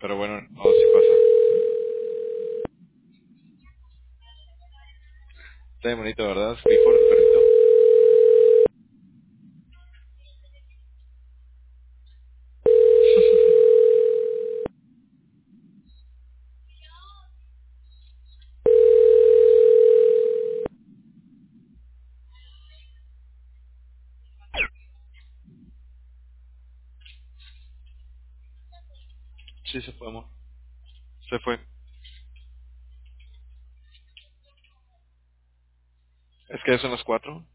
Pero bueno, no, sí pasa. Está bien bonito, ¿verdad? Clifford, el perrito. Sí, se fue, amor. Se fue. Es que ya son las 4.